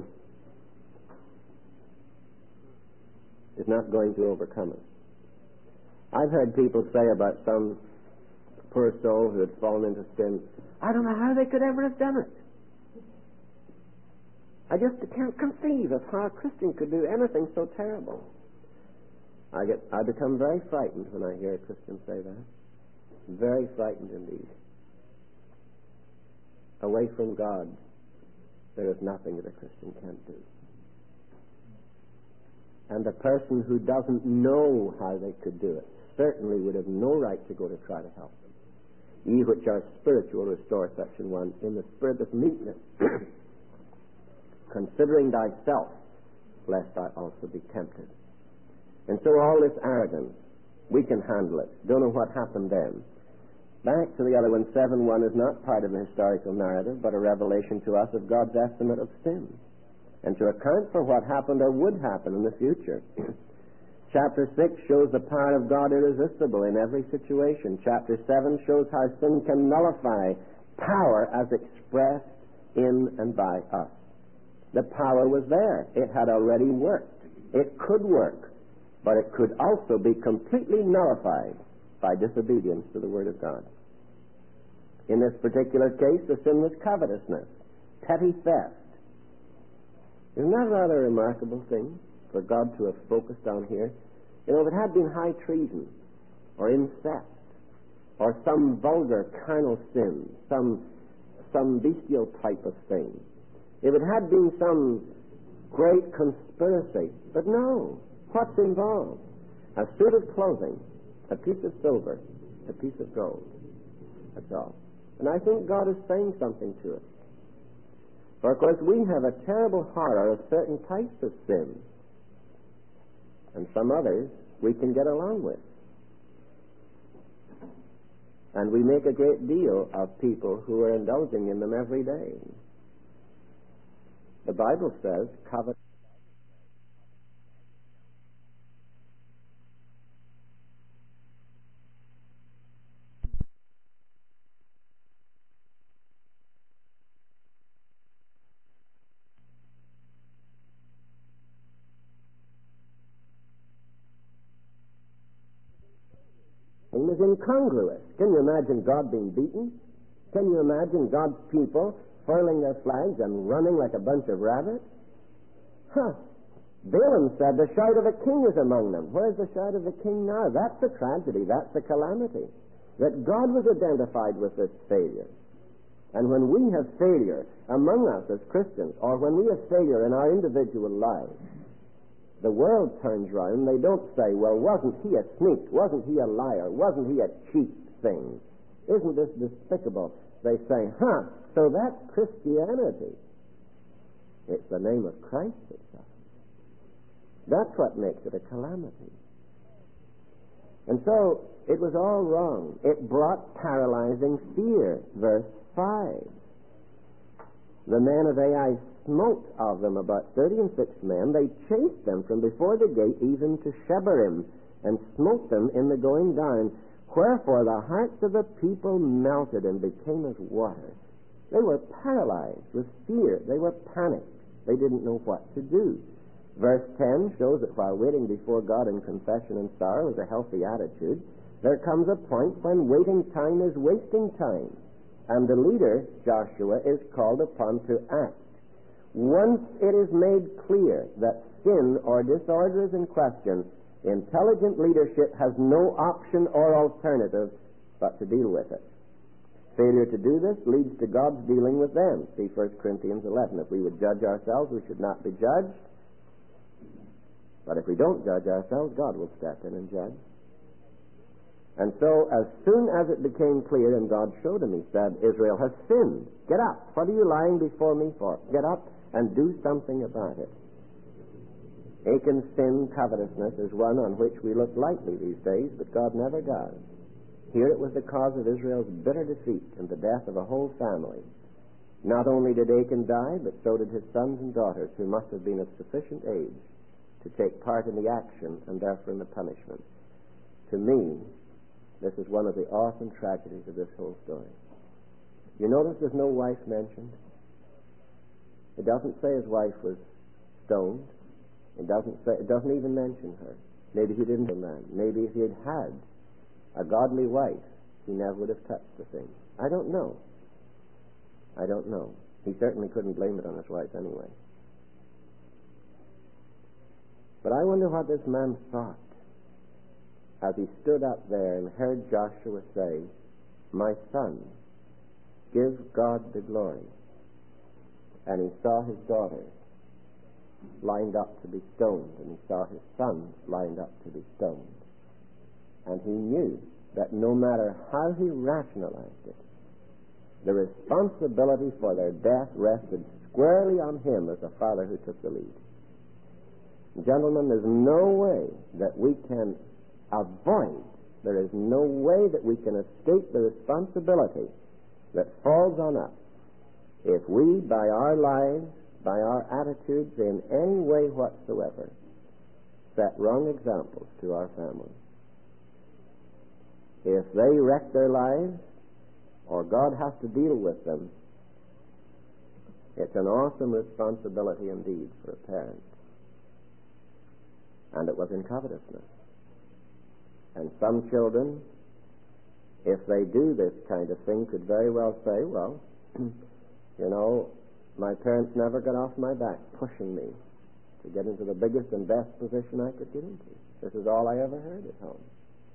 Speaker 1: is not going to overcome us. I've heard people say about some poor soul who had fallen into sin, I don't know how they could ever have done it. I just can't conceive of how a Christian could do anything so terrible. I get, I become very frightened when I hear a Christian say that. Very frightened indeed. Away from God, there is nothing that a Christian can't do. And the person who doesn't know how they could do it certainly would have no right to go to try to help them. Ye which are spiritual, restore, section one, in the spirit of meekness, considering thyself, lest I also be tempted. And so all this arrogance, we can handle it. Don't know what happened then. Back to the other one, seven one is not part of the historical narrative, but a revelation to us of God's estimate of sin, and to account for what happened or would happen in the future. Chapter six shows the power of God irresistible in every situation. Chapter seven shows how sin can nullify power as expressed in and by us. The power was there. It had already worked. It could work, but it could also be completely nullified by disobedience to the Word of God. In this particular case, the sin was covetousness, petty theft. Isn't that a rather remarkable thing for God to have focused on here? You know, if it had been high treason or incest or some vulgar carnal sin, some, some bestial type of thing, if it had been some great conspiracy, but no, what's involved? A suit of clothing, a piece of silver, a piece of gold. That's all. And I think God is saying something to us. For, of course, we have a terrible horror of certain types of sin, and some others we can get along with. And we make a great deal of people who are indulging in them every day. The Bible says, covet. Is incongruous. Can you imagine God being beaten? Can you imagine God's people furling their flags and running like a bunch of rabbits? Huh. Balaam said the shout of a king is among them. Where's the shout of the king now? That's a tragedy. That's a calamity. That God was identified with this failure. And when we have failure among us as Christians, or when we have failure in our individual lives, the world turns round. They don't say, well, wasn't he a sneak? Wasn't he a liar? Wasn't he a cheap thing? Isn't this despicable? They say, huh, so that's Christianity. It's the name of Christ itself. That's what makes it a calamity. And so it was all wrong. It brought paralyzing fear. Verse five. The men of Ai smote of them about thirty and six men. They chased them from before the gate even to Shebarim, and smote them in the going down. Wherefore the hearts of the people melted and became as water. They were paralyzed with fear. They were panicked. They didn't know what to do. Verse ten shows that while waiting before God in confession and sorrow is a healthy attitude, there comes a point when waiting time is wasting time, and the leader, Joshua, is called upon to act. Once it is made clear that sin or disorder is in question, intelligent leadership has no option or alternative but to deal with it. Failure to do this leads to God's dealing with them. See First Corinthians eleven. If we would judge ourselves, we should not be judged. But if we don't judge ourselves, God will step in and judge. And so, as soon as it became clear, and God showed him, he said, Israel has sinned. Get up. What are you lying before me for? Get up and do something about it. Achan's sin, covetousness, is one on which we look lightly these days, but God never does. Here it was the cause of Israel's bitter defeat and the death of a whole family. Not only did Achan die, but so did his sons and daughters, who must have been of sufficient age to take part in the action and therefore in the punishment. To me, this is one of the awesome tragedies of this whole story. You notice there's no wife mentioned. It doesn't say his wife was stoned. It doesn't say. It doesn't even mention her. Maybe he didn't do that. Maybe if he had had a godly wife, he never would have touched the thing. I don't know. I don't know. He certainly couldn't blame it on his wife anyway. But I wonder what this man thought as he stood up there and heard Joshua say, "My son, give God the glory." And he saw his daughters lined up to be stoned, and he saw his sons lined up to be stoned. And he knew that no matter how he rationalized it, the responsibility for their death rested squarely on him as a father who took the lead. Gentlemen, there's no way that we can avoid, there is no way that we can escape the responsibility that falls on us if we, by our lives, by our attitudes, in any way whatsoever, set wrong examples to our families. If they wreck their lives, or God has to deal with them, it's an awesome responsibility indeed for a parent. And it was in covetousness. And some children, if they do this kind of thing, could very well say, well, you know, my parents never got off my back pushing me to get into the biggest and best position I could get into. This is all I ever heard at home.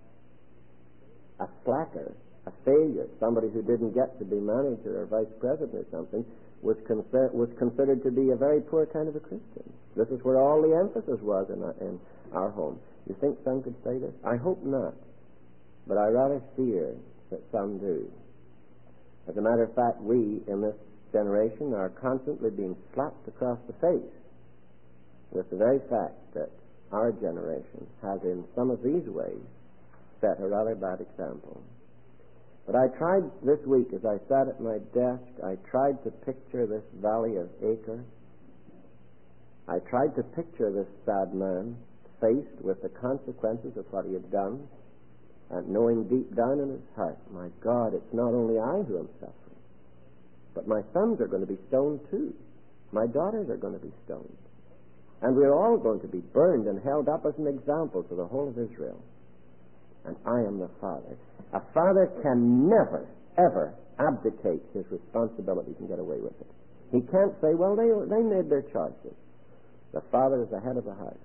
Speaker 1: A slacker, a failure, somebody who didn't get to be manager or vice president or something, was, consider- was considered to be a very poor kind of a Christian. This is where all the emphasis was in our, in our home. You think some could say this? I hope not. But I rather fear that some do. As a matter of fact, we in this generation are constantly being slapped across the face with the very fact that our generation has in some of these ways set a rather bad example. But I tried this week, as I sat at my desk, I tried to picture this valley of Acre. I tried to picture this sad man faced with the consequences of what he had done, and knowing deep down in his heart, my God, it's not only I who am suffering, but my sons are going to be stoned too. My daughters are going to be stoned. And we're all going to be burned and held up as an example to the whole of Israel. And I am the father. A father can never, ever abdicate his responsibilities and get away with it. He can't say, well, they, they made their choices. The father is the head of the house.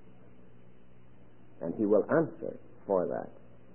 Speaker 1: And he will answer for that.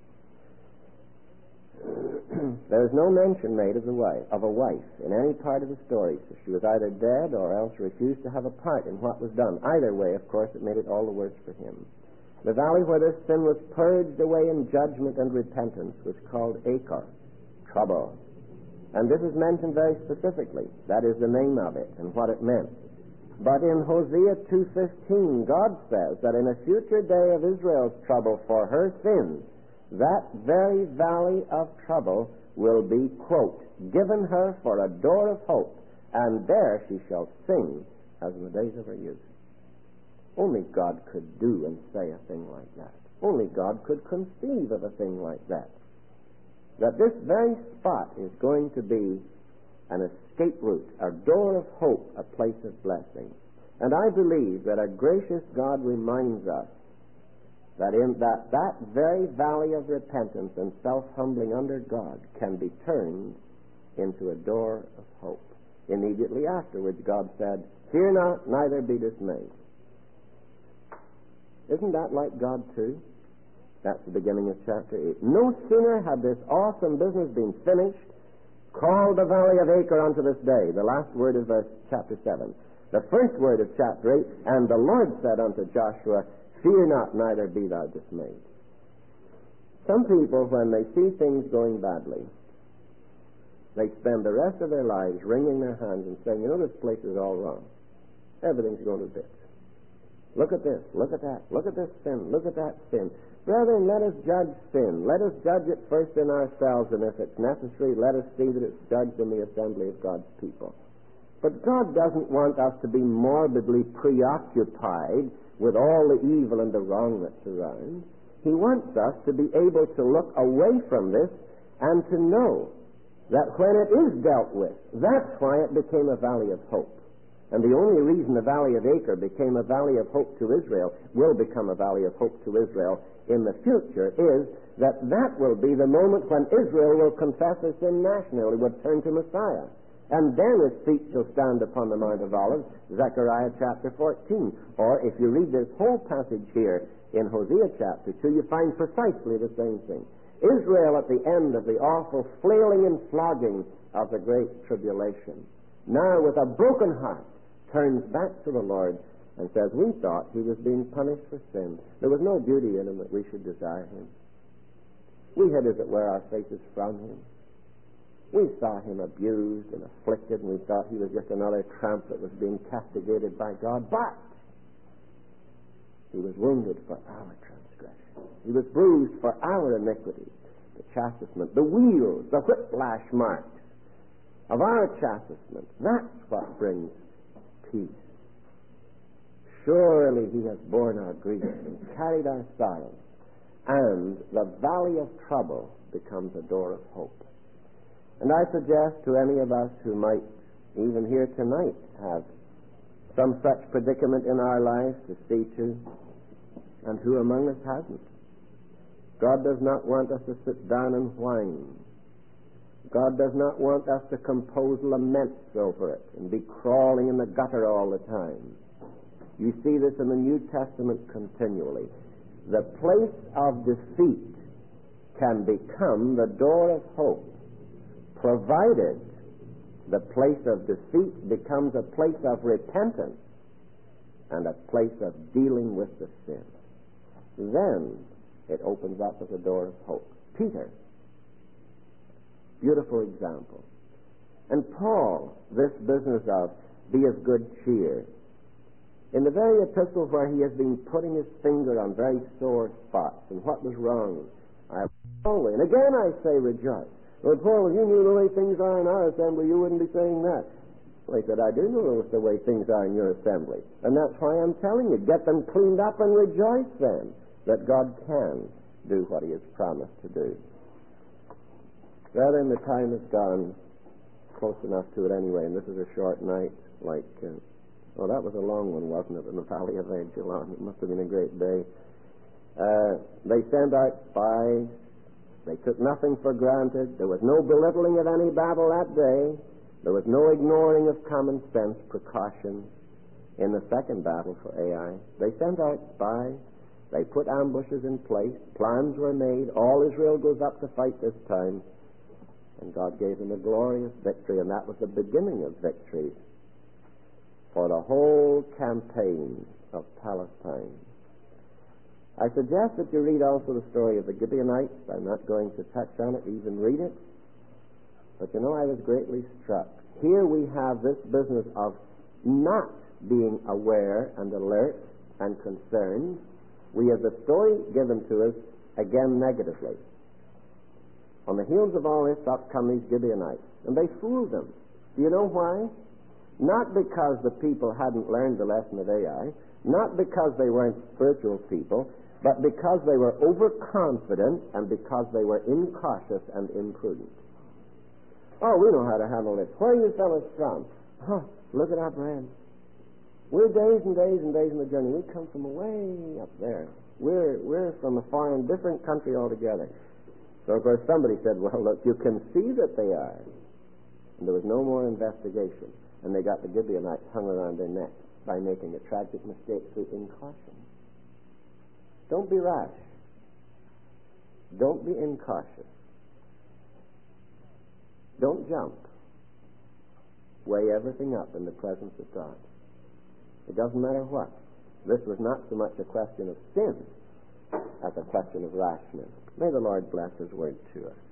Speaker 1: There is no mention made of the wife, of a wife in any part of the story. So she was either dead or else refused to have a part in what was done. Either way, of course, it made it all the worse for him. The valley where this sin was purged away in judgment and repentance was called Achor, trouble. And this is mentioned very specifically. That is the name of it and what it meant. But in Hosea two fifteen, God says that in a future day of Israel's trouble for her sins, that very valley of trouble will be, quote, given her for a door of hope, and there she shall sing as in the days of her youth. Only God could do and say a thing like that. Only God could conceive of a thing like that. That this very spot is going to be an escape route, a door of hope, a place of blessing. And I believe that a gracious God reminds us that in that, that very valley of repentance and self-humbling under God can be turned into a door of hope. Immediately afterwards, God said, "Fear not, neither be dismayed." Isn't that like God too? That's the beginning of chapter eight. No sooner had this awesome business been finished, called the Valley of Acre unto this day. The last word is verse chapter seven. The first word of chapter eight, and the Lord said unto Joshua, "Fear not, neither be thou dismayed." Some people, when they see things going badly, they spend the rest of their lives wringing their hands and saying, "You know, this place is all wrong. Everything's going to bits. Look at this, look at that, look at this sin, look at that sin." Brethren, let us judge sin. Let us judge it first in ourselves, and if it's necessary, let us see that it's judged in the assembly of God's people. But God doesn't want us to be morbidly preoccupied with all the evil and the wrong that's around. He wants us to be able to look away from this and to know that when it is dealt with, that's why it became a valley of hope. And the only reason the Valley of Acre became a valley of hope to Israel, will become a valley of hope to Israel in the future, is that that will be the moment when Israel will confess her sin nationally, will turn to Messiah. And then his feet shall stand upon the Mount of Olives, Zechariah chapter fourteen. Or if you read this whole passage here in Hosea chapter two, you find precisely the same thing. Israel at the end of the awful flailing and flogging of the great tribulation, now with a broken heart, turns back to the Lord and says, "We thought he was being punished for sin. There was no beauty in him that we should desire him. We had, as it were, our faces from him. We saw him abused and afflicted, and we thought he was just another tramp that was being castigated by God. But he was wounded for our transgression. He was bruised for our iniquity. The chastisement, the wheels, the whiplash marks of our chastisement, that's what brings peace. Surely he has borne our griefs and carried our sorrows, and the valley of trouble becomes a door of hope." And I suggest to any of us who might, even here tonight, have some such predicament in our lives to see to, and who among us hasn't? God does not want us to sit down and whine. God does not want us to compose laments over it and be crawling in the gutter all the time. You see this in the New Testament continually. The place of defeat can become the door of hope, provided the place of defeat becomes a place of repentance and a place of dealing with the sin. Then it opens up as a door of hope. Peter, beautiful example. And Paul, this business of be of good cheer. In the very epistle where he has been putting his finger on very sore spots and what was wrong, I always, and again I say rejoice. Well, Paul, if you knew the way things are in our assembly, you wouldn't be saying that. Well, he said, I do know the way things are in your assembly. And that's why I'm telling you, get them cleaned up and rejoice then that God can do what he has promised to do. Rather than the time has gone close enough to it anyway, and this is a short night, like, uh, oh, that was a long one, wasn't it, in the Valley of Ajalon? It must have been a great day. Uh, they sent out spies. They took nothing for granted. There was no belittling of any battle that day. There was no ignoring of common sense precautions. In the second battle for Ai, they sent out spies. They put ambushes in place. Plans were made. All Israel goes up to fight this time. And God gave them a glorious victory, and that was the beginning of victories for the whole campaign of Palestine. I suggest that you read also the story of the Gibeonites. I'm not going to touch on it, even read it. But you know, I was greatly struck. Here we have this business of not being aware and alert and concerned. We have the story given to us again negatively. On the heels of all this, up come these Gibeonites, and they fooled them. Do you know why? Not because the people hadn't learned the lesson of Ai, not because they weren't spiritual people, but because they were overconfident and because they were incautious and imprudent. Oh, we know how to handle this. Where are you fellas from? Oh, look at our brand. We're days and days and days on the journey. We come from way up there. We're we're from a foreign, different country altogether. So, of course, somebody said, well, look, you can see that they are. And there was no more investigation. And they got the Gibeonites hung around their neck by making a tragic mistake through incaution. Don't be rash. Don't be incautious. Don't jump. Weigh everything up in the presence of God. It doesn't matter what. This was not so much a question of sin as a question of rashness. May the Lord bless His word to us.